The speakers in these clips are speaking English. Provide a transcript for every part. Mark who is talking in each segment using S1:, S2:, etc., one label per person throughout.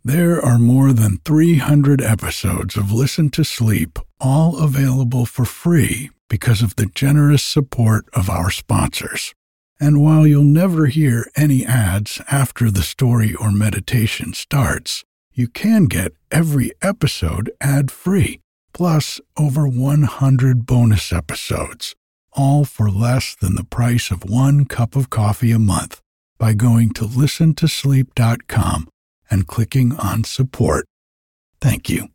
S1: There are more than 300 episodes of Listen to Sleep, all available for free because of the generous support of our sponsors. And while you'll never hear any ads after the story or meditation starts, you can get every episode ad-free, plus over 100 bonus episodes, all for less than the price of one cup of coffee a month by going to listentosleep.com and clicking on support. Thank you.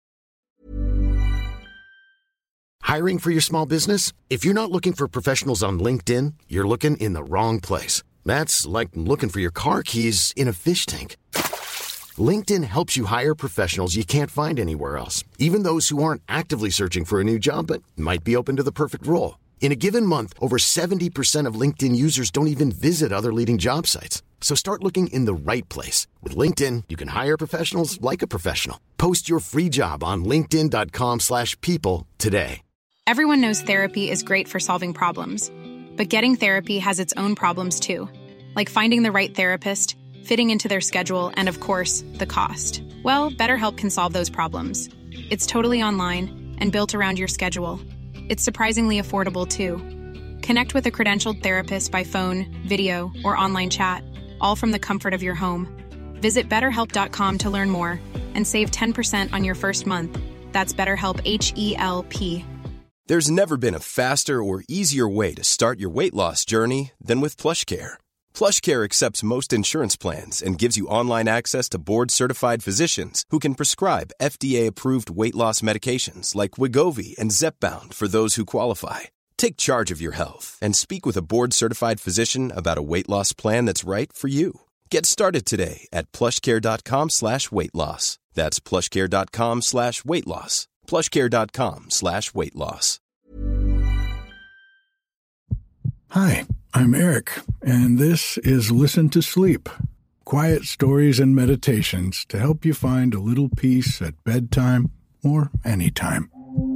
S2: Hiring for your small business? If you're not looking for professionals on LinkedIn, you're looking in the wrong place. That's like looking for your car keys in a fish tank. LinkedIn helps you hire professionals you can't find anywhere else, even those who aren't actively searching for a new job but might be open to the perfect role. In a given month, over 70% of LinkedIn users don't even visit other leading job sites. So start looking in the right place. With LinkedIn, you can hire professionals like a professional. Post your free job on linkedin.com/people today.
S3: Everyone knows therapy is great for solving problems, but getting therapy has its own problems too, like finding the right therapist, fitting into their schedule, and of course, the cost. Well, BetterHelp can solve those problems. It's totally online and built around your schedule. It's surprisingly affordable too. Connect with a credentialed therapist by phone, video, or online chat, all from the comfort of your home. Visit BetterHelp.com to learn more and save 10% on your first month. That's BetterHelp, H-E-L-P.
S4: There's never been a faster or easier way to start your weight loss journey than with PlushCare. PlushCare accepts most insurance plans and gives you online access to board-certified physicians who can prescribe FDA-approved weight loss medications like Wegovy and Zepbound for those who qualify. Take charge of your health and speak with a board-certified physician about a weight loss plan that's right for you. Get started today at plushcare.com/weight loss. That's plushcare.com/weight loss. plushcare.com/weight loss.
S1: Hi, I'm Eric, and this is Listen to Sleep, quiet stories and meditations to help you find a little peace at bedtime or anytime.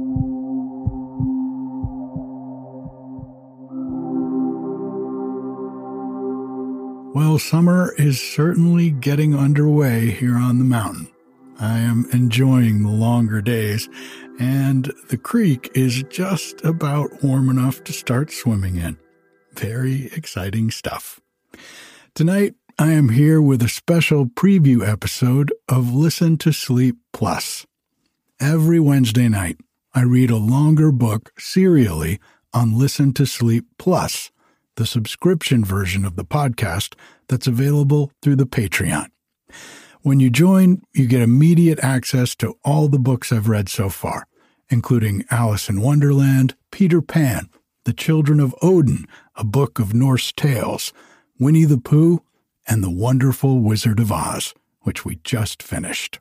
S1: Well, summer is certainly getting underway here on the mountain. I am enjoying the longer days, and the creek is just about warm enough to start swimming in. Very exciting stuff. Tonight, I am here with a special preview episode of Listen to Sleep Plus. Every Wednesday night, I read a longer book serially on Listen to Sleep Plus, the subscription version of the podcast that's available through the Patreon. When you join, you get immediate access to all the books I've read so far, including Alice in Wonderland, Peter Pan, The Children of Odin, a book of Norse tales, Winnie the Pooh, and The Wonderful Wizard of Oz, which we just finished.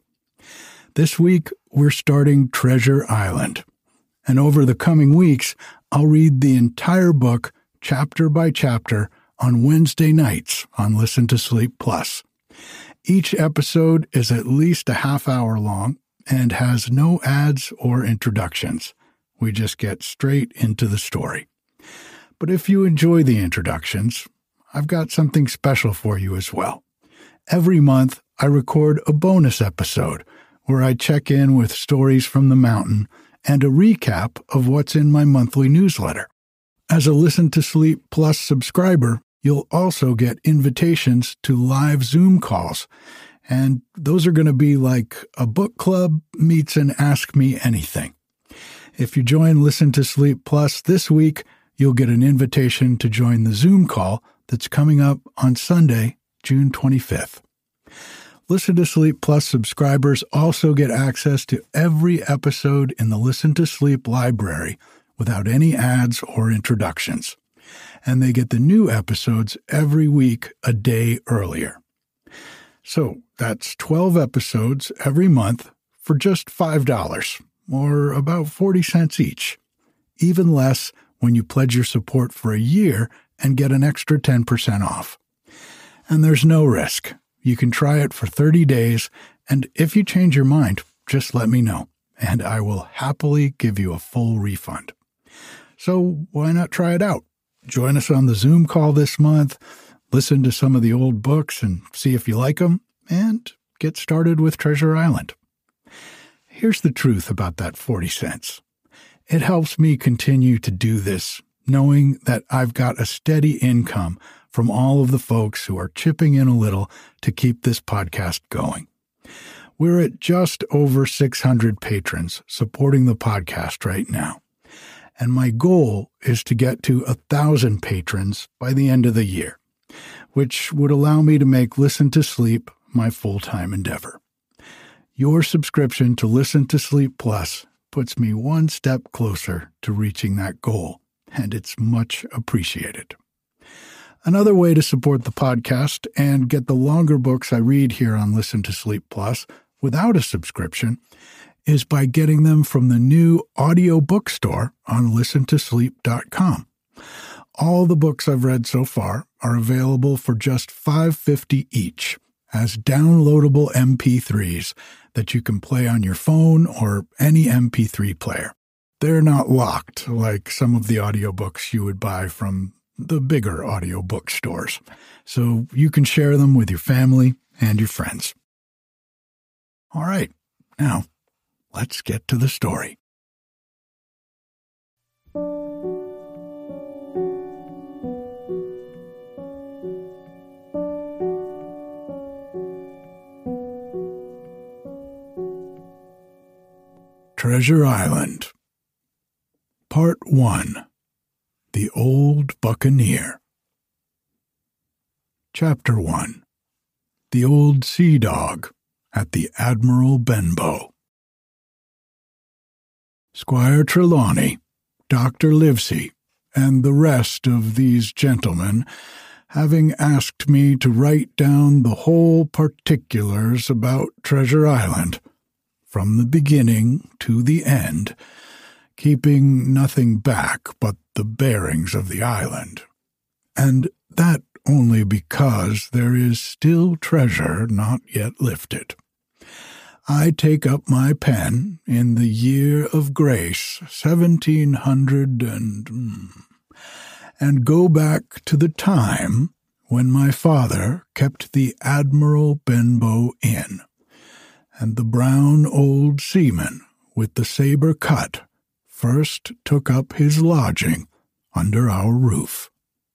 S1: This week, we're starting Treasure Island, and over the coming weeks, I'll read the entire book, chapter by chapter, on Wednesday nights on Listen to Sleep Plus. Each episode is at least a half hour long and has no ads or introductions. We just get straight into the story. But if you enjoy the introductions, I've got something special for you as well. Every month, I record a bonus episode where I check in with stories from the mountain and a recap of what's in my monthly newsletter. As a Listen to Sleep Plus subscriber, you'll also get invitations to live Zoom calls, and those are going to be like a book club meets an Ask Me Anything. If you join Listen to Sleep Plus this week, you'll get an invitation to join the Zoom call that's coming up on Sunday, June 25th. Listen to Sleep Plus subscribers also get access to every episode in the Listen to Sleep library without any ads or introductions. And they get the new episodes every week a day earlier. So that's 12 episodes every month for just $5, or about 40 cents each. Even less when you pledge your support for a year and get an extra 10% off. And there's no risk. You can try it for 30 days, and if you change your mind, just let me know, and I will happily give you a full refund. So why not try it out? Join us on the Zoom call this month, listen to some of the old books and see if you like them, and get started with Treasure Island. Here's the truth about that 40 cents. It helps me continue to do this, knowing that I've got a steady income from all of the folks who are chipping in a little to keep this podcast going. We're at just over 600 patrons supporting the podcast right now, and my goal is to get to 1,000 patrons by the end of the year, which would allow me to make Listen to Sleep my full-time endeavor. Your subscription to Listen to Sleep Plus puts me one step closer to reaching that goal, and it's much appreciated. Another way to support the podcast and get the longer books I read here on Listen to Sleep Plus without a subscription is by getting them from the new audio bookstore on listentosleep.com. All the books I've read so far are available for just $5.50 each as downloadable MP3s that you can play on your phone or any MP3 player. They're not locked like some of the audiobooks you would buy from the bigger audiobook stores, so you can share them with your family and your friends. All right, now let's get to the story. Treasure Island, Part 1. The Old Buccaneer. Chapter 1. The Old Sea Dog at the Admiral Benbow. Squire Trelawney, Dr. Livesey, and the rest of these gentlemen, having asked me to write down the whole particulars about Treasure Island, from the beginning to the end, keeping nothing back but the bearings of the island, and that only because there is still treasure not yet lifted. I take up my pen in the year of grace 1700 and go back to the time when my father kept the Admiral Benbow Inn, and the brown old seaman with the sabre cut first took up his lodging under our roof.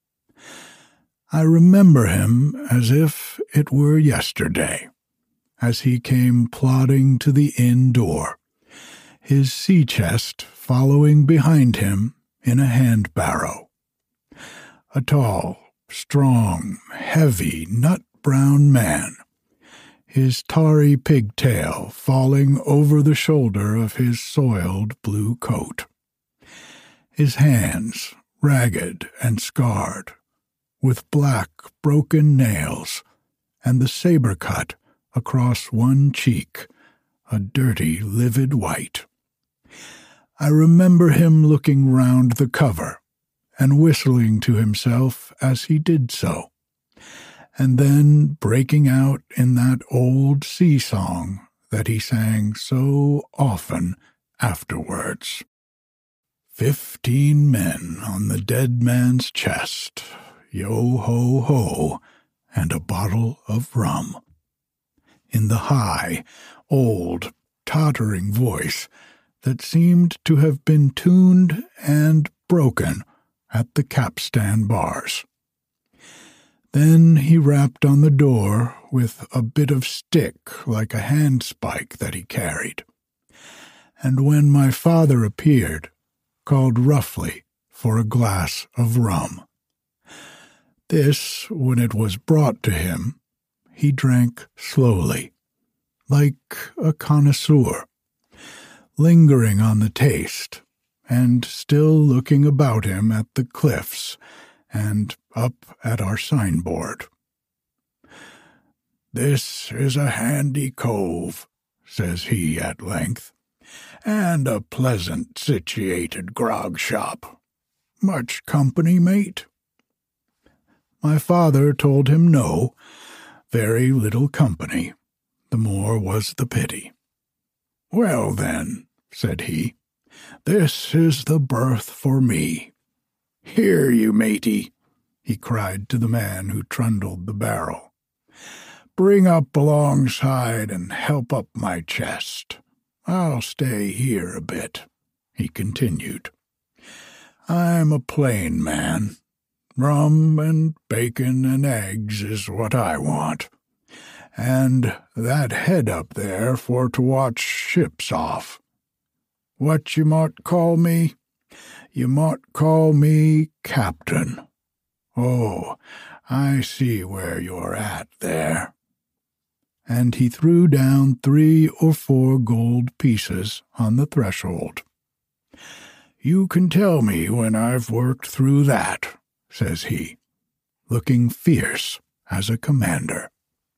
S1: I remember him as if it were yesterday, as he came plodding to the inn door, his sea-chest following behind him in a hand-barrow. A tall, strong, heavy, nut-brown man, his tarry pigtail falling over the shoulder of his soiled blue coat. His hands, ragged and scarred, with black broken nails, and the sabre cut across one cheek, a dirty livid white. I remember him looking round the cover and whistling to himself as he did so, and then breaking out in that old sea song that he sang so often afterwards. 15 men on the dead man's chest, yo-ho-ho, and a bottle of rum. In the high, old, tottering voice that seemed to have been tuned and broken at the capstan bars. Then he rapped on the door with a bit of stick like a handspike that he carried, and when my father appeared, called roughly for a glass of rum. This, when it was brought to him, he drank slowly, like a connoisseur, lingering on the taste, and still looking about him at the cliffs and up at our signboard. "This is a handy cove," says he at length, "and a pleasant situated grog shop. Much company, mate?" My father told him no, very little company, the more was the pity. "Well, then," said he, "this is the berth for me. Here, you matey," he cried to the man who trundled the barrel. bring up alongside and help up my chest. I'll stay here a bit," he continued. "I'm a plain man. Rum and bacon and eggs is what I want. And that head up there for to watch ships off. What you mought call me? You mought call me Captain. Oh, I see where you're at there." And he threw down 3 or 4 gold pieces on the threshold. "You can tell me when I've worked through that," says he, looking fierce as a commander.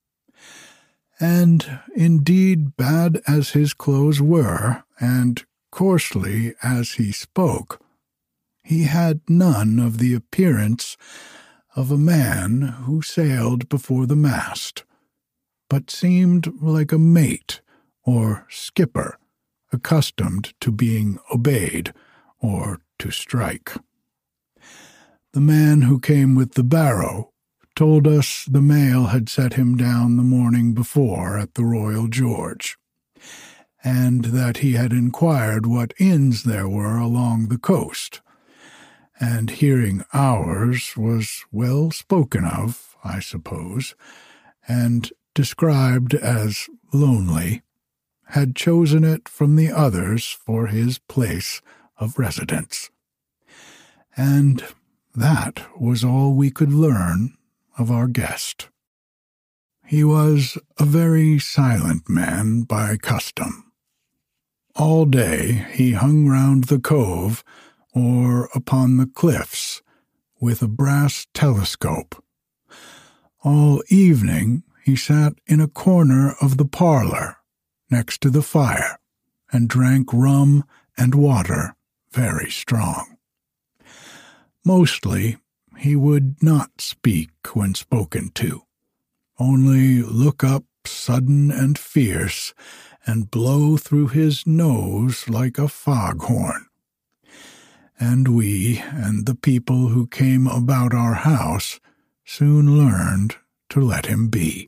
S1: And indeed, bad as his clothes were, and coarsely as he spoke, he had none of the appearance of a man who sailed before the mast, but seemed like a mate or skipper, accustomed to being obeyed or to strike. The man who came with the barrow told us the mail had set him down the morning before at the Royal George, and that he had inquired what inns there were along the coast, and hearing ours was well spoken of, I suppose, and described as lonely, had chosen it from the others for his place of residence. And that was all we could learn of our guest. He was a very silent man by custom. All day he hung round the cove or upon the cliffs with a brass telescope. All evening he sat in a corner of the parlor next to the fire and drank rum and water very strong. Mostly he would not speak when spoken to, only look up sudden and fierce and blow through his nose like a foghorn. And we and the people who came about our house soon learned to let him be.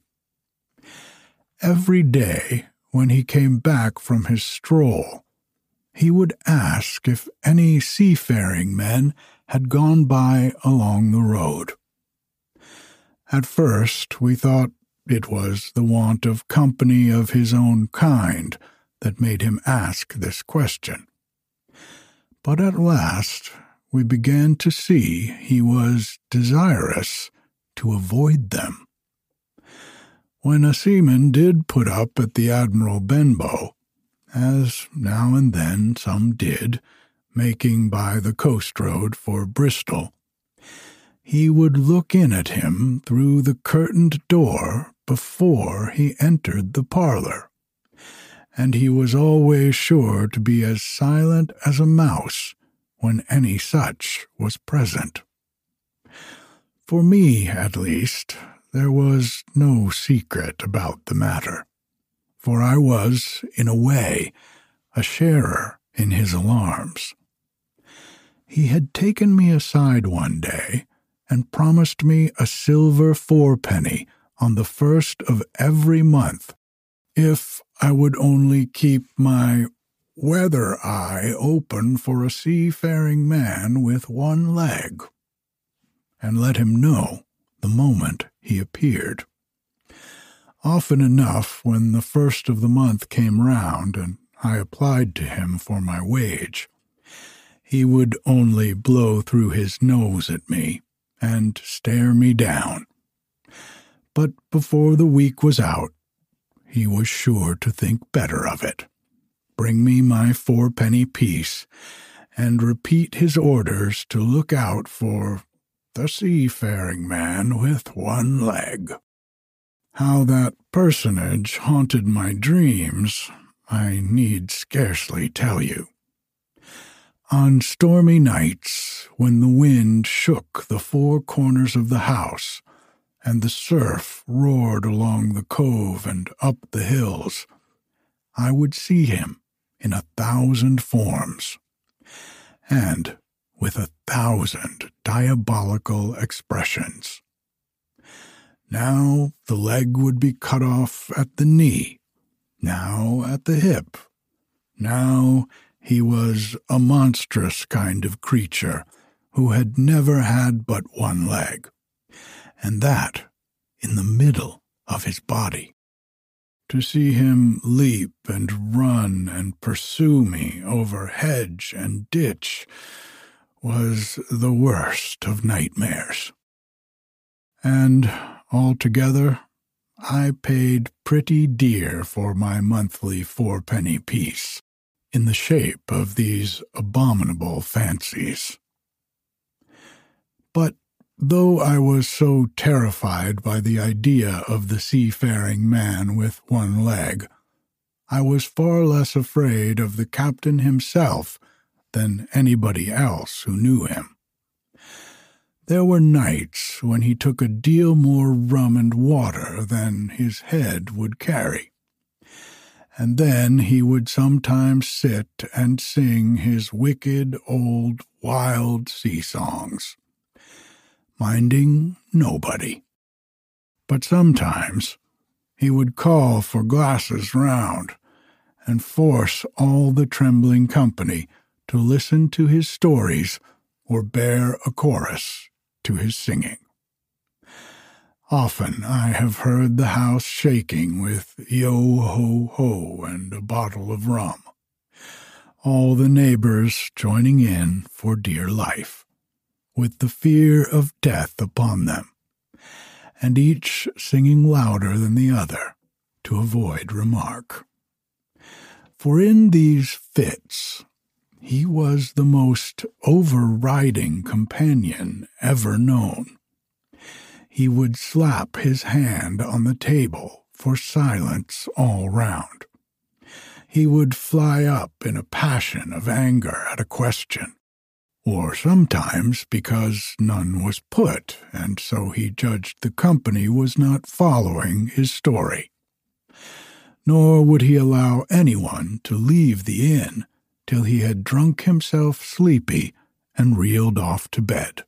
S1: Every day when he came back from his stroll, he would ask if any seafaring men had gone by along the road. At first we thought it was the want of company of his own kind that made him ask this question. But at last we began to see he was desirous to avoid them. When a seaman did put up at the Admiral Benbow, as now and then some did, making by the coast road for Bristol, he would look in at him through the curtained door before he entered the parlor, and he was always sure to be as silent as a mouse when any such was present. For me, at least, there was no secret about the matter, for I was, in a way, a sharer in his alarms. He had taken me aside one day and promised me a silver 4-penny on the 1st of every month if I would only keep my weather eye open for a seafaring man with one leg, and let him know the moment he appeared. Often enough, when the 1st of the month came round and I applied to him for my wage, he would only blow through his nose at me and stare me down. But before the week was out, he was sure to think better of it, bring me my 4-penny piece, and repeat his orders to look out for the seafaring man with one leg. How that personage haunted my dreams, I need scarcely tell you. On stormy nights, when the wind shook the 4 corners of the house, and the surf roared along the cove and up the hills, I would see him in 1,000 forms, and with 1,000 diabolical expressions. Now the leg would be cut off at the knee, now at the hip. Now he was a monstrous kind of creature who had never had but one leg, and that in the middle of his body. To see him leap and run and pursue me over hedge and ditch was the worst of nightmares. And altogether, I paid pretty dear for my monthly 4-penny piece in the shape of these abominable fancies. But though I was so terrified by the idea of the seafaring man with one leg, I was far less afraid of the captain himself than anybody else who knew him. There were nights when he took a deal more rum and water than his head would carry, and then he would sometimes sit and sing his wicked old wild sea songs, minding nobody. But sometimes he would call for glasses round and force all the trembling company to listen to his stories or bear a chorus to his singing. Often I have heard the house shaking with yo-ho-ho and a bottle of rum, all the neighbors joining in for dear life, with the fear of death upon them, and each singing louder than the other to avoid remark. For in these fits he was the most overriding companion ever known. He would slap his hand on the table for silence all round. He would fly up in a passion of anger at a question, or sometimes because none was put, and so he judged the company was not following his story. Nor would he allow anyone to leave the inn till he had drunk himself sleepy and reeled off to bed.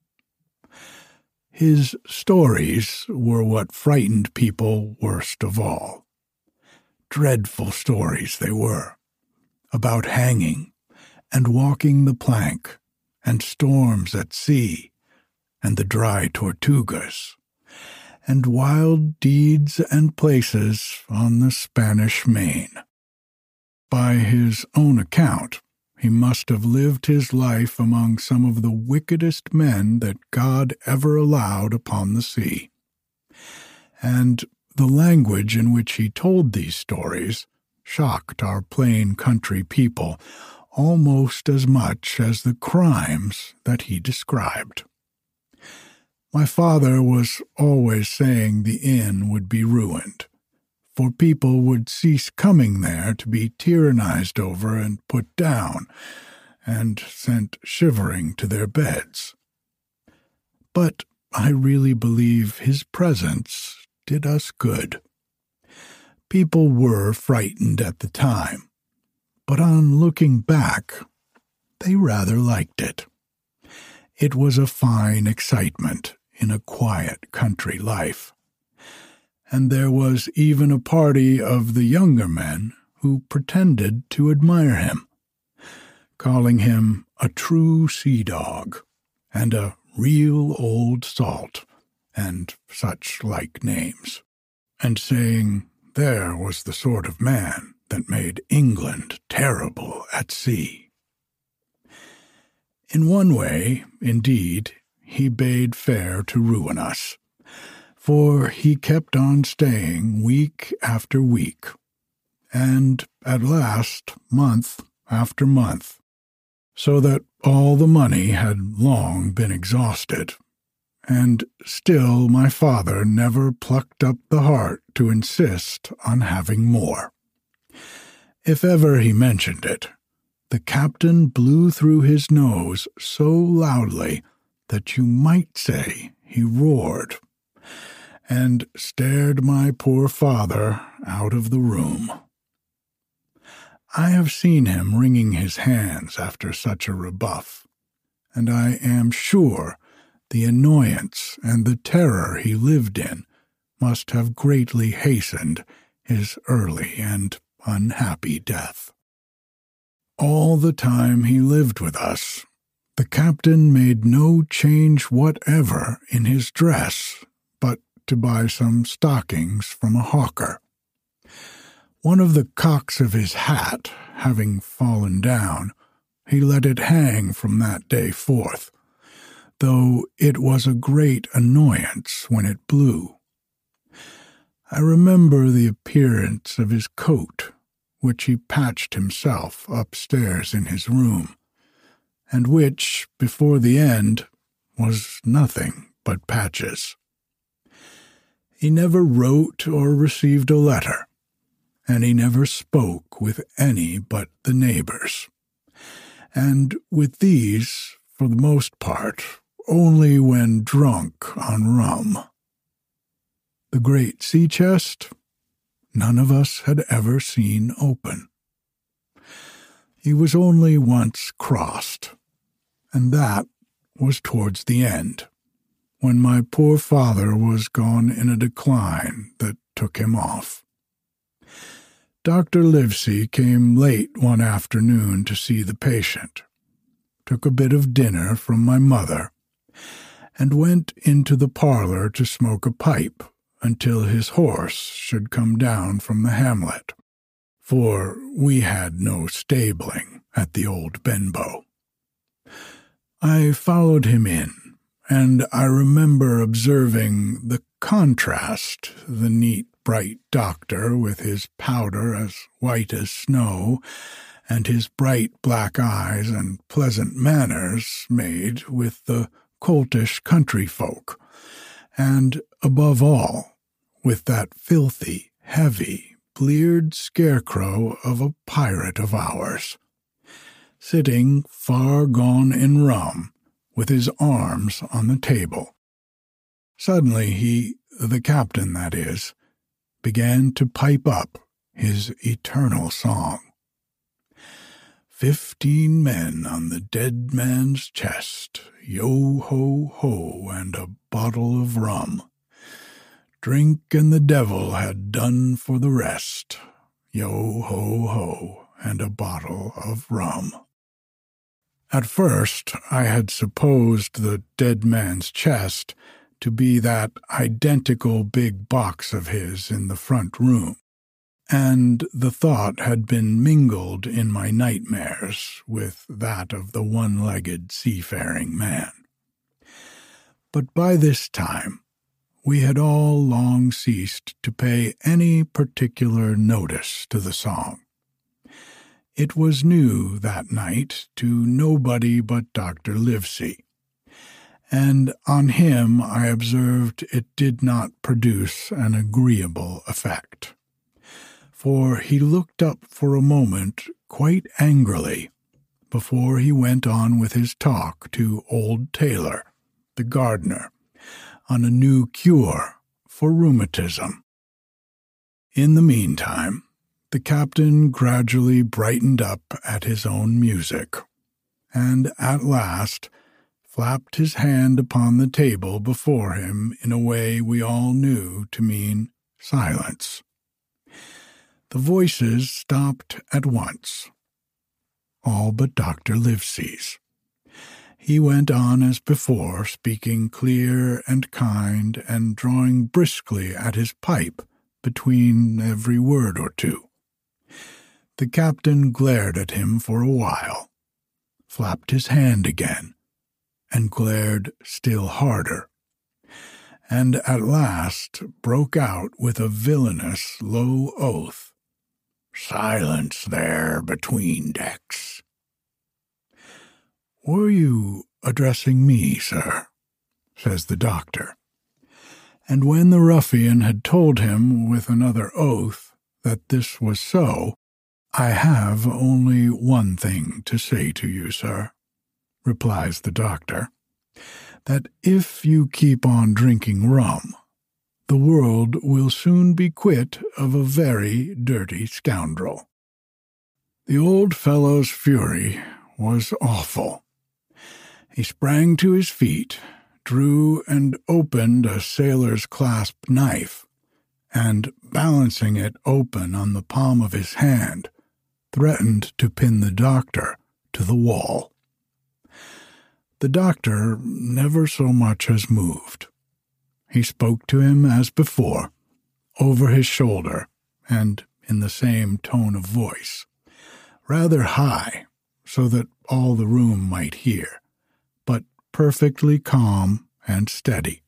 S1: His stories were what frightened people worst of all. Dreadful stories they were, about hanging and walking the plank and storms at sea and the dry Tortugas, and wild deeds and places on the Spanish Main. By his own account, he must have lived his life among some of the wickedest men that God ever allowed upon the sea. And the language in which he told these stories shocked our plain country people almost as much as the crimes that he described. My father was always saying the inn would be ruined, for people would cease coming there to be tyrannized over and put down, and sent shivering to their beds. But I really believe his presence did us good. People were frightened at the time, but on looking back, they rather liked it. It was a fine excitement in a quiet country life. And there was even a party of the younger men who pretended to admire him, calling him a true sea dog and a real old salt and such like names, and saying there was the sort of man that made England terrible at sea. In one way, indeed, he bade fair to ruin us, for he kept on staying week after week, and at last month after month, so that all the money had long been exhausted, and still my father never plucked up the heart to insist on having more. If ever he mentioned it, the captain blew through his nose so loudly that you might say he roared, and stared my poor father out of the room. I have seen him wringing his hands after such a rebuff, and I am sure the annoyance and the terror he lived in must have greatly hastened his early and unhappy death. All the time he lived with us, the captain made no change whatever in his dress, but to buy some stockings from a hawker. One of the cocks of his hat having fallen down, he let it hang from that day forth, though it was a great annoyance when it blew. I remember the appearance of his coat, which he patched himself upstairs in his room, and which, before the end, was nothing but patches. He never wrote or received a letter, and he never spoke with any but the neighbors, and with these, for the most part, only when drunk on rum. The great sea chest, none of us had ever seen open. He was only once crossed, and that was towards the end, when my poor father was gone in a decline that took him off. Dr. Livesey came late one afternoon to see the patient, took a bit of dinner from my mother, and went into the parlor to smoke a pipe until his horse should come down from the hamlet, for we had no stabling at the old Benbow. I followed him in, and I remember observing the contrast the neat, bright doctor, with his powder as white as snow, and his bright black eyes and pleasant manners made with the coltish country folk, and, above all, with that filthy, heavy, bleared scarecrow of a pirate of ours, sitting far gone in rum, with his arms on the table. Suddenly he, the captain that is, began to pipe up his eternal song. 15 men on the dead man's chest, yo-ho-ho, and a bottle of rum. Drink and the devil had done for the rest, yo-ho-ho, and a bottle of rum. At first I had supposed the dead man's chest to be that identical big box of his in the front room, and the thought had been mingled in my nightmares with that of the one-legged seafaring man. But by this time we had all long ceased to pay any particular notice to the song. It was new that night to nobody but Dr. Livesey, and on him I observed it did not produce an agreeable effect, for he looked up for a moment quite angrily before he went on with his talk to old Taylor, the gardener, on a new cure for rheumatism. In the meantime, the captain gradually brightened up at his own music, and at last flapped his hand upon the table before him in a way we all knew to mean silence. The voices stopped at once, all but Dr. Livesey's. He went on as before, speaking clear and kind, and drawing briskly at his pipe between every word or two. The captain glared at him for a while, flapped his hand again, and glared still harder, and at last broke out with a villainous low oath. "Silence there between decks." "Were you addressing me, sir?" says the doctor. And when the ruffian had told him with another oath that this was so, "I have only one thing to say to you, sir," replies the doctor, "that if you keep on drinking rum, the world will soon be quit of a very dirty scoundrel." The old fellow's fury was awful. He sprang to his feet, drew and opened a sailor's clasp knife, and, balancing it open on the palm of his hand, threatened to pin the doctor to the wall. The doctor never so much as moved. He spoke to him as before, over his shoulder and in the same tone of voice, rather high so that all the room might hear, but perfectly calm and steady.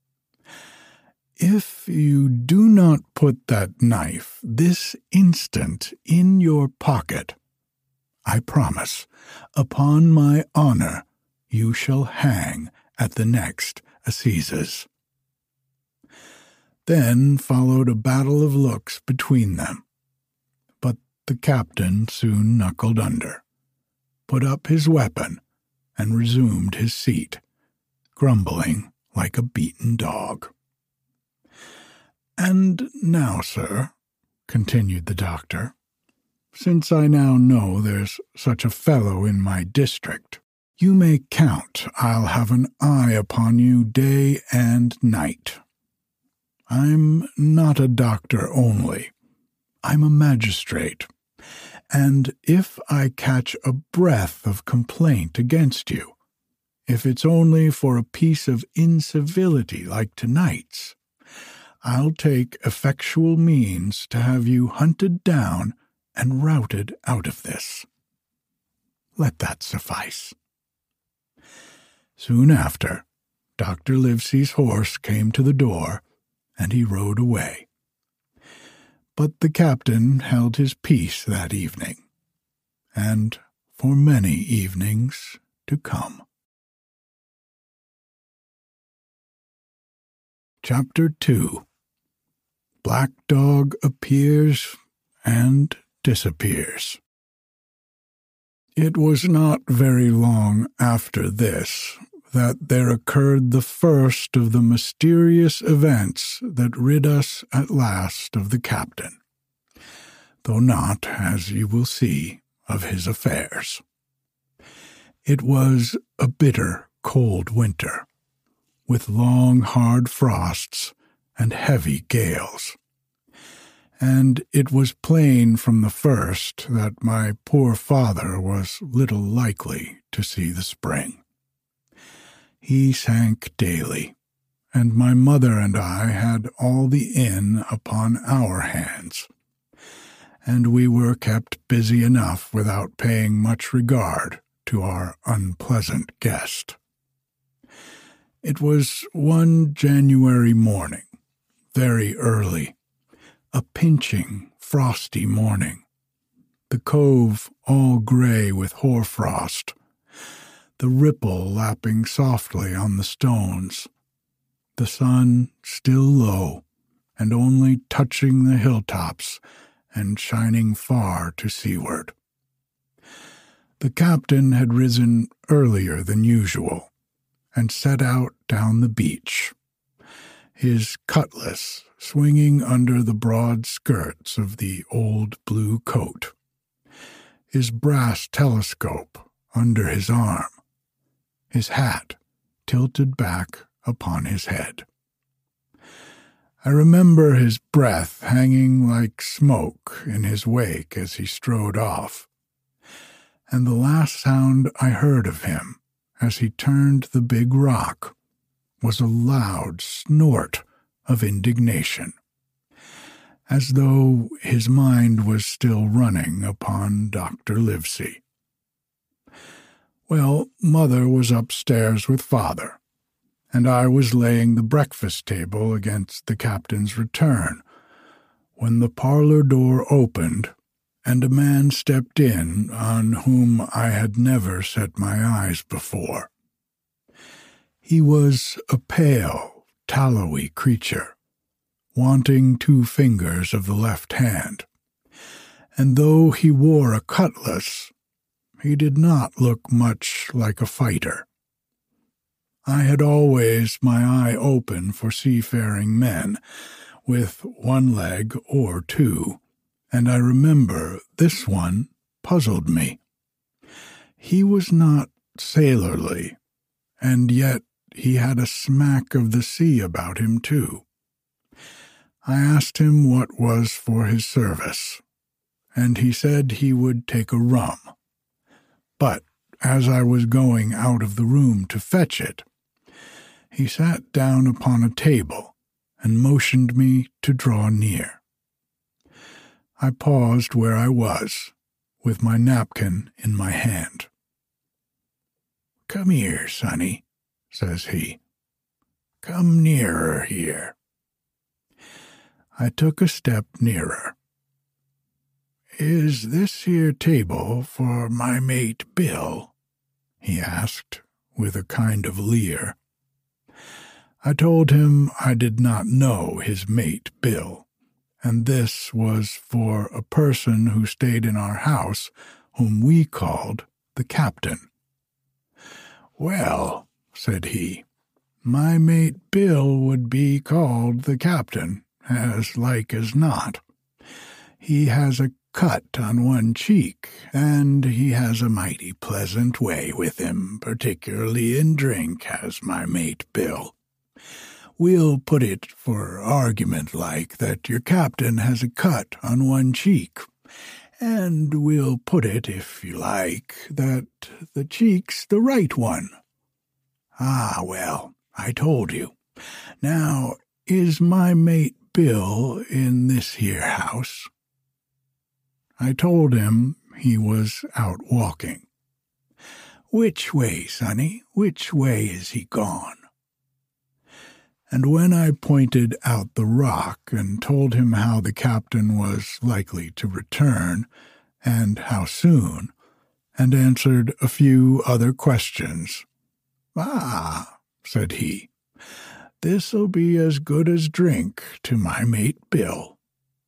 S1: "If you do not put that knife this instant in your pocket, I promise, upon my honor, you shall hang at the next assizes." Then followed a battle of looks between them, but the captain soon knuckled under, put up his weapon, and resumed his seat, grumbling like a beaten dog. "And now, sir," continued the doctor, "since I now know there's such a fellow in my district, you may count I'll have an eye upon you day and night. I'm not a doctor only, I'm a magistrate, and if I catch a breath of complaint against you, if it's only for a piece of incivility like tonight's, I'll take effectual means to have you hunted down and routed out of this. Let that suffice." Soon after, Dr. Livesey's horse came to the door, and he rode away. But the captain held his peace that evening, and for many evenings to come. Chapter 2. Black Dog appears and disappears. It was not very long after this that there occurred the first of the mysterious events that rid us at last of the captain, though not, as you will see, of his affairs. It was a bitter, cold winter, with long, hard frosts and heavy gales, and it was plain from the first that my poor father was little likely to see the spring. He sank daily, and my mother and I had all the inn upon our hands, and we were kept busy enough without paying much regard to our unpleasant guest. It was one January morning, very early, a pinching, frosty morning, the cove all grey with hoarfrost, the ripple lapping softly on the stones, the sun still low and only touching the hilltops and shining far to seaward. The captain had risen earlier than usual and set out down the beach, his cutlass swinging under the broad skirts of the old blue coat, his brass telescope under his arm, his hat tilted back upon his head. I remember his breath hanging like smoke in his wake as he strode off, and the last sound I heard of him as he turned the big rock was a loud snort of indignation, as though his mind was still running upon Dr. Livesey. Well, Mother was upstairs with Father, and I was laying the breakfast table against the captain's return, when the parlor door opened, and a man stepped in on whom I had never set my eyes before. He was a pale, tallowy creature, wanting 2 fingers of the left hand, and though he wore a cutlass, he did not look much like a fighter. I had always my eye open for seafaring men, with 1 leg or 2, and I remember this one puzzled me. He was not sailorly, and yet he had a smack of the sea about him too. I asked him what was for his service, and he said he would take a rum. But as I was going out of the room to fetch it, he sat down upon a table and motioned me to draw near. I paused where I was, with my napkin in my hand. "Come here, sonny," says he. "Come nearer here." I took a step nearer. "Is this here table for my mate Bill?" he asked, with a kind of leer. I told him I did not know his mate Bill, and this was for a person who stayed in our house whom we called the captain. "Well," said he, "my mate Bill would be called the captain, as like as not. He has a cut on one cheek, and he has a mighty pleasant way with him, particularly in drink, has my mate Bill. We'll put it for argument like that your captain has a cut on one cheek, and we'll put it, if you like, that the cheek's the right one. Ah, well, I told you. Now, is my mate Bill in this here house?" I told him he was out walking. "Which way, sonny? Which way is he gone?" And when I pointed out the rock and told him how the captain was likely to return, and how soon, and answered a few other questions, "Ah," said he, "this'll be as good as drink to my mate Bill."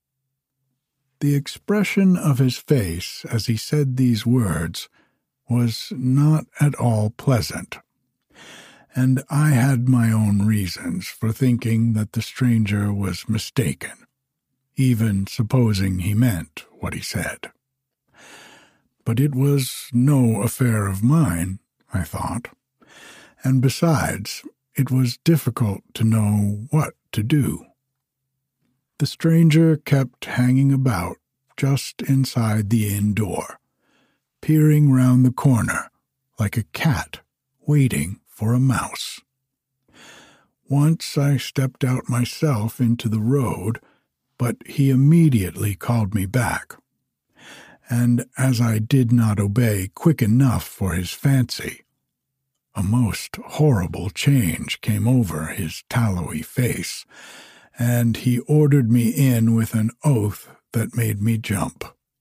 S1: The expression of his face as he said these words was not at all pleasant, and I had my own reasons for thinking that the stranger was mistaken, even supposing he meant what he said. But it was no affair of mine, I thought, and besides, it was difficult to know what to do. The stranger kept hanging about just inside the inn door, peering round the corner like a cat waiting for a mouse. Once I stepped out myself into the road, but he immediately called me back, and as I did not obey quick enough for his fancy, a most horrible change came over his tallowy face, and he ordered me in with an oath that made me jump.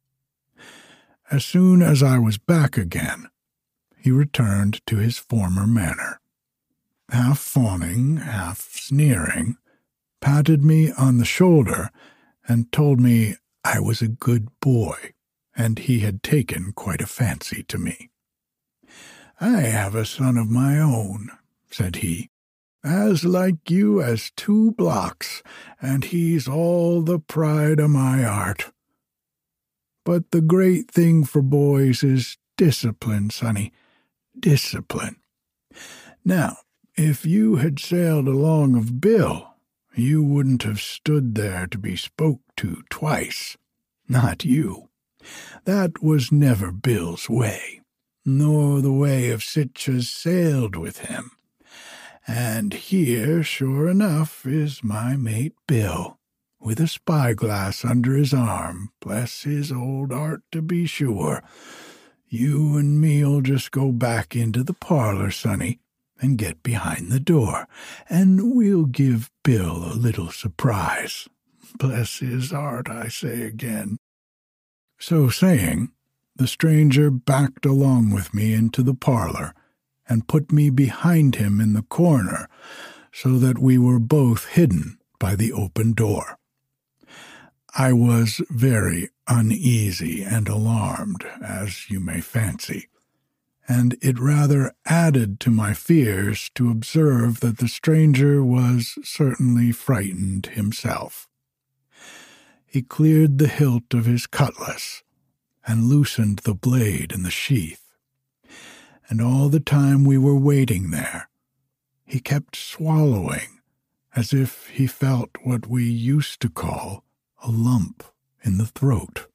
S1: As soon as I was back again, he returned to his former manner. Half fawning, half sneering, patted me on the shoulder and told me I was a good boy, and he had taken quite a fancy to me. "I have a son of my own," said he, "as like you as 2 blocks, and he's all the pride of my heart. But the great thing for boys is discipline, sonny, discipline. Now, if you had sailed along of Bill, you wouldn't have stood there to be spoke to twice. Not you. That was never Bill's way, nor the way of sich as sailed with him. And here, sure enough, is my mate Bill, with a spyglass under his arm, bless his old heart to be sure. You and me'll just go back into the parlor, sonny, and get behind the door, and we'll give Bill a little surprise. Bless his heart, I say again." So saying, the stranger backed along with me into the parlor, and put me behind him in the corner, so that we were both hidden by the open door. I was very uneasy and alarmed, as you may fancy, and it rather added to my fears to observe that the stranger was certainly frightened himself. He cleared the hilt of his cutlass and loosened the blade in the sheath, and all the time we were waiting there, he kept swallowing as if he felt what we used to call a lump in the throat.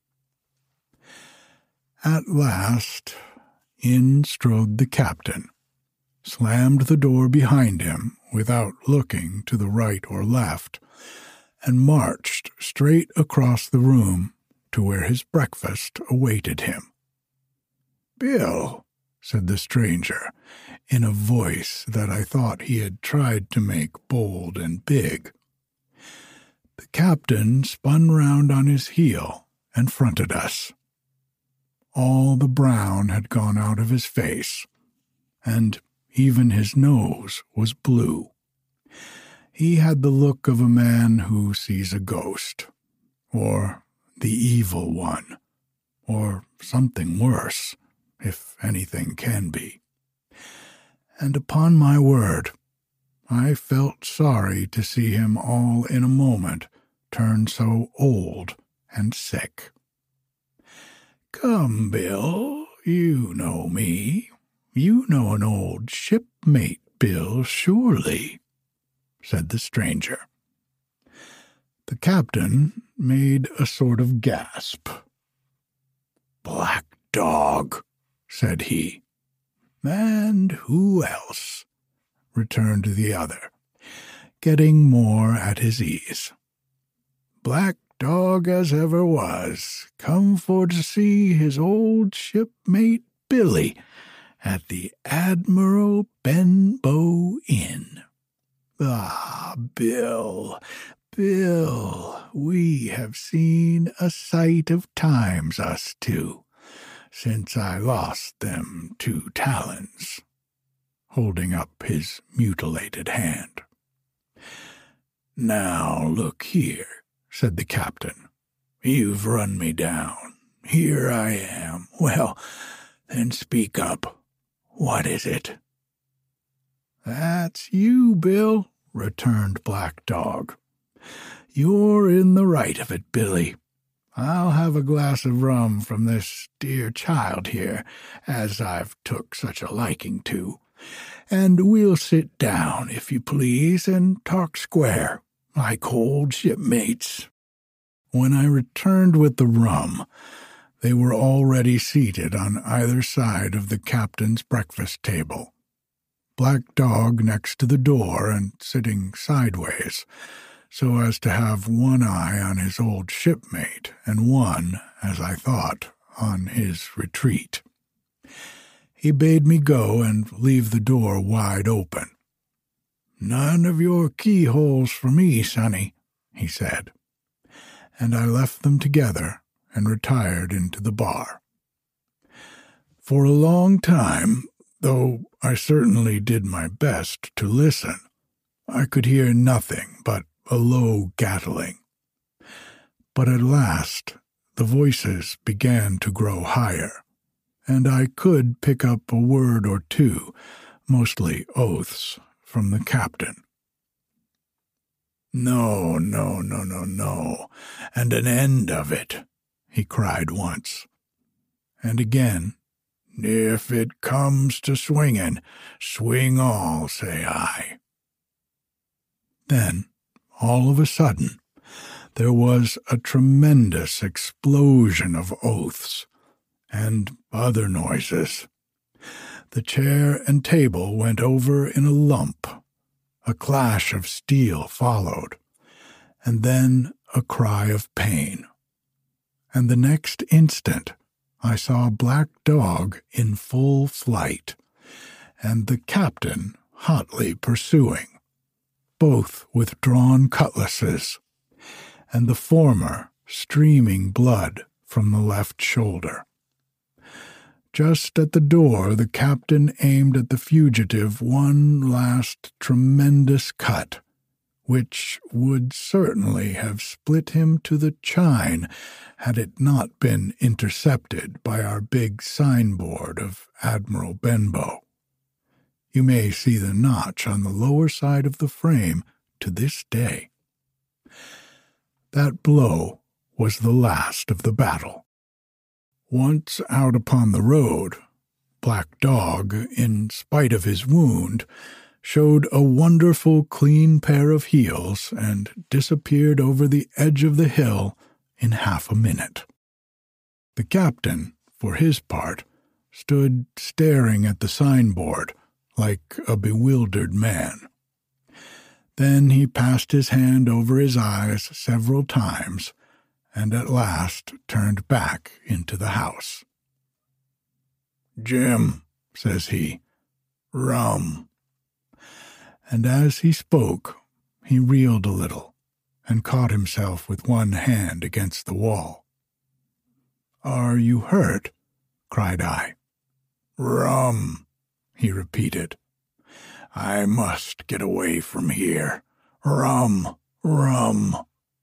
S1: At last, in strode the captain, slammed the door behind him without looking to the right or left, and marched straight across the room to where his breakfast awaited him. "Bill," said the stranger, in a voice that I thought he had tried to make bold and big. The captain spun round on his heel and fronted us. All the brown had gone out of his face, and even his nose was blue. He had the look of a man who sees a ghost, or the evil one, or something worse, if anything can be. And upon my word, I felt sorry to see him all in a moment turn so old and sick. "Come, Bill, you know me. You know an old shipmate, Bill, surely," said the stranger. The captain made a sort of gasp. "Black Dog," said he. "And who else?" returned the other, getting more at his ease. "Black Dog as ever was, come for to see his old shipmate Billy at the Admiral Benbow Inn. Ah, Bill, we have seen a sight of times, us two, since I lost them 2 talons, holding up his mutilated hand. "Now look here," said the captain. "You've run me down. Here I am. Well, then speak up. What is it?" "That's you, Bill," returned Black Dog. "You're in the right of it, Billy. I'll have a glass of rum from this dear child here, as I've took such a liking to, and we'll sit down, if you please, and talk square, like old shipmates." When I returned with the rum, they were already seated on either side of the captain's breakfast table. Black Dog next to the door and sitting sideways, so as to have one eye on his old shipmate and one, as I thought, on his retreat. He bade me go and leave the door wide open. "None of your keyholes for me, sonny," he said, and I left them together and retired into the bar. For a long time, though I certainly did my best to listen, I could hear nothing but a low gattling. But at last the voices began to grow higher, and I could pick up a word or two, mostly oaths, from the captain. No, and an end of it," he cried once. And again, "If it comes to swinging, swing all, say I." Then, all of a sudden, there was a tremendous explosion of oaths and other noises. The chair and table went over in a lump. A clash of steel followed, and then a cry of pain. And the next instant I saw Black Dog in full flight, and the captain hotly pursuing, both with drawn cutlasses, and the former streaming blood from the left shoulder. Just at the door, the captain aimed at the fugitive one last tremendous cut, which would certainly have split him to the chine had it not been intercepted by our big signboard of Admiral Benbow. You may see the notch on the lower side of the frame to this day. That blow was the last of the battle. Once out upon the road, Black Dog, in spite of his wound, showed a wonderful clean pair of heels, and disappeared over the edge of the hill in half a minute. The captain, for his part, stood staring at the signboard like a bewildered man. Then he passed his hand over his eyes several times, and at last turned back into the house. "Jim," says he, "rum." And as he spoke, he reeled a little, and caught himself with one hand against the wall. "Are you hurt?" cried I. "Rum," he repeated. "I must get away from here. Rum, rum."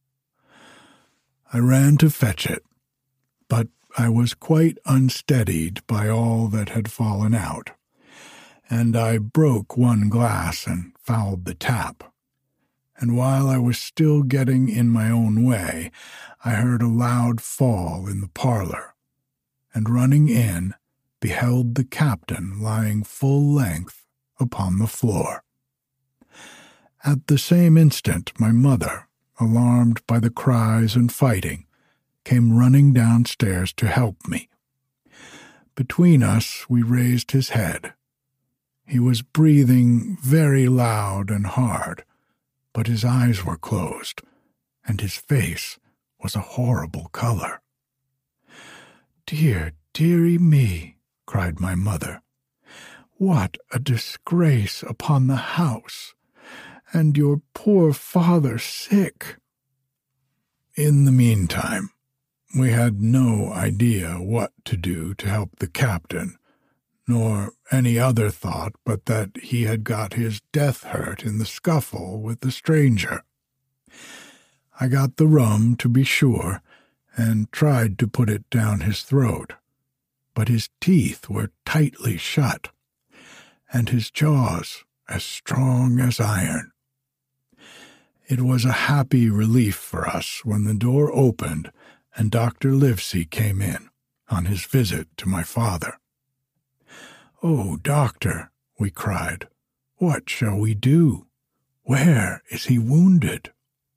S1: I ran to fetch it, but I was quite unsteadied by all that had fallen out, and I broke one glass and fouled the tap. And while I was still getting in my own way, I heard a loud fall in the parlor, and running in, beheld the captain lying full length upon the floor. At the same instant my mother, alarmed by the cries and fighting, came running downstairs to help me. Between us we raised his head. He was breathing very loud and hard, but his eyes were closed, and his face was a horrible color. "Dear, dearie me," cried my mother, "what a disgrace upon the house! And your poor father sick." In the meantime, we had no idea what to do to help the captain, nor any other thought but that he had got his death hurt in the scuffle with the stranger. I got the rum, to be sure, and tried to put it down his throat, but his teeth were tightly shut, and his jaws as strong as iron. It was a happy relief for us when the door opened and Dr. Livesey came in on his visit to my father. "Oh, doctor," we cried, "what shall we do? Where is he wounded?"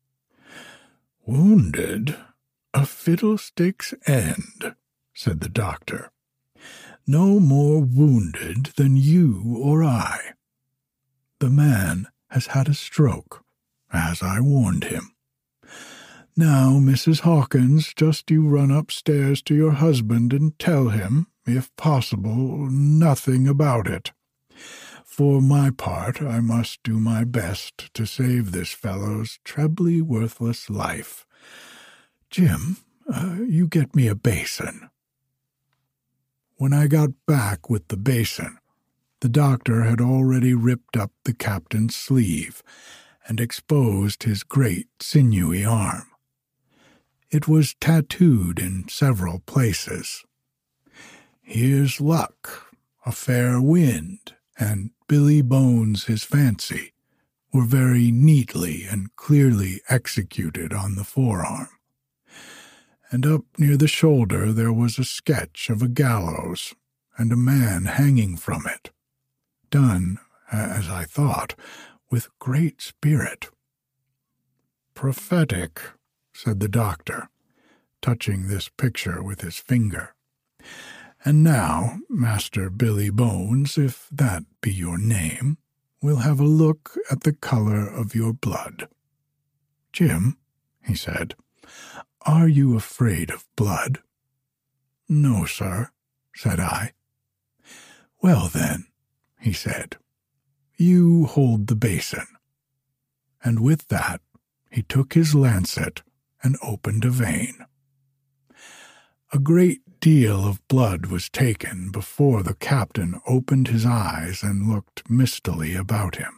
S1: "Wounded? A fiddlestick's end," said the doctor. "No more wounded than you or I. The man has had a stroke, as I warned him. Now, Mrs. Hawkins, just you run upstairs to your husband and tell him, if possible, nothing about it. For my part, I must do my best to save this fellow's trebly worthless life. Jim, you get me a basin." When I got back with the basin, the doctor had already ripped up the captain's sleeve and exposed his great sinewy arm. It was tattooed in several places. "Here's luck, a fair wind, and Billy Bones his fancy" were very neatly and clearly executed on the forearm. And up near the shoulder there was a sketch of a gallows and a man hanging from it, done, as I thought, with great spirit. "Prophetic," said the doctor, touching this picture with his finger. "And now, Master Billy Bones, if that be your name, we'll have a look at the color of your blood. Jim," he said, "are you afraid of blood?" "No, sir," said I. "Well, then," he said, "you hold the basin." And with that he took his lancet and opened a vein. A great deal of blood was taken before the captain opened his eyes and looked mistily about him.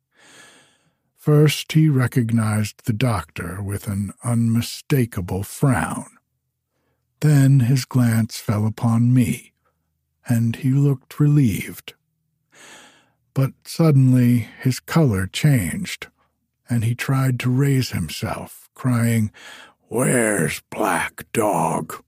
S1: First he recognized the doctor with an unmistakable frown. Then his glance fell upon me, and he looked relieved. But suddenly his color changed, and he tried to raise himself, crying, "Where's Black Dog?"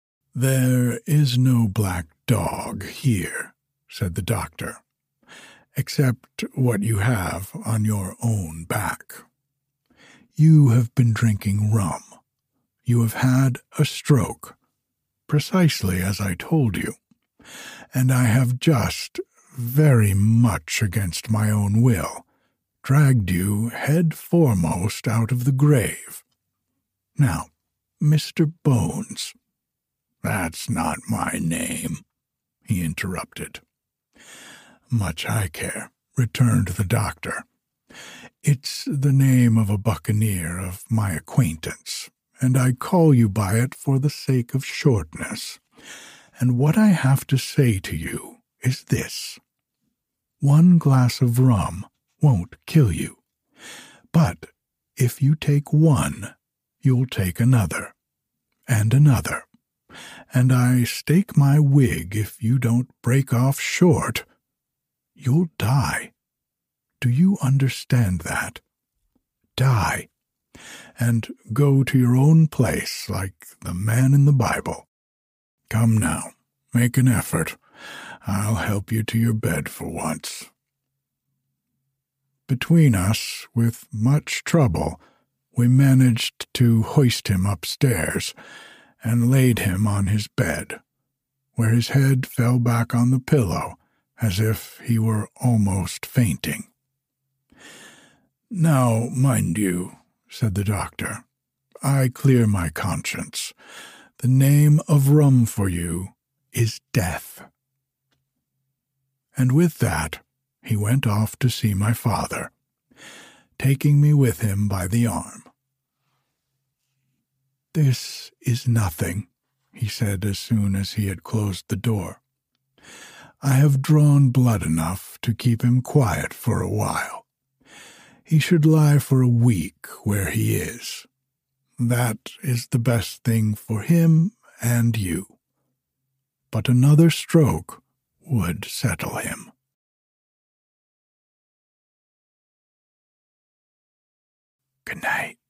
S1: "There is no black dog here," said the doctor, except what you have on your own back. You have been drinking rum. You have had a stroke, precisely as I told you, and I have just, very much against my own will, dragged you head foremost out of the grave. Now, Mr. Bones—" "That's not my name," he interrupted. "Much I care," returned the doctor. "It's the name of a buccaneer of my acquaintance, and I call you by it for the sake of shortness. And what I have to say to you is this. One glass of rum won't kill you, but if you take one, you'll take another, and another, and I stake my wig if you don't break off short, you'll die. Do you understand that? Die, and go to your own place like the man in the Bible. Come now, make an effort. I'll help you to your bed for once." Between us, with much trouble, we managed to hoist him upstairs and laid him on his bed, where his head fell back on the pillow as if he were almost fainting. "Now, mind you," said the doctor, "I clear my conscience. The name of rum for you is death." And with that, he went off to see my father, taking me with him by the arm. "This is nothing," he said as soon as he had closed the door. "I have drawn blood enough to keep him quiet for a while. He should lie for a week where he is. That is the best thing for him and you. But another stroke would settle him." Good night.